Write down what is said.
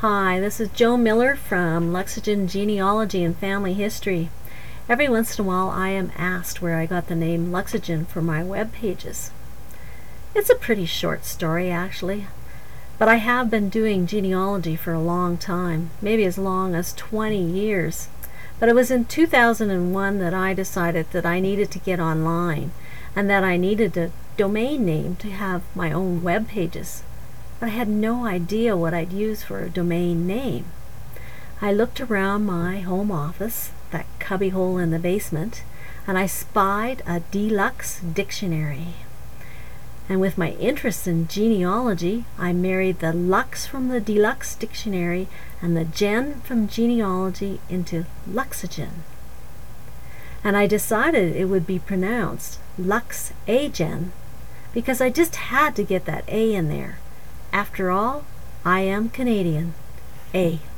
Hi, this is Jo Miller from Luxogen Genealogy and Family History. Every once in a while I am asked where I got the name Luxogen for my web pages. It's a pretty short story actually, but I have been doing genealogy for a long time, maybe as long as 20 years. But it was in 2001 that I decided that I needed to get online and that I needed a domain name to have my own web pages. But I had no idea what I'd use for a domain name. I looked around my home office, that cubbyhole in the basement, and I spied a deluxe dictionary. And with my interest in genealogy, I married the Lux from the deluxe dictionary and the Gen from genealogy into Luxogen. And I decided it would be pronounced Luxagen because I just had to get that A in there. After all, I am Canadian. A.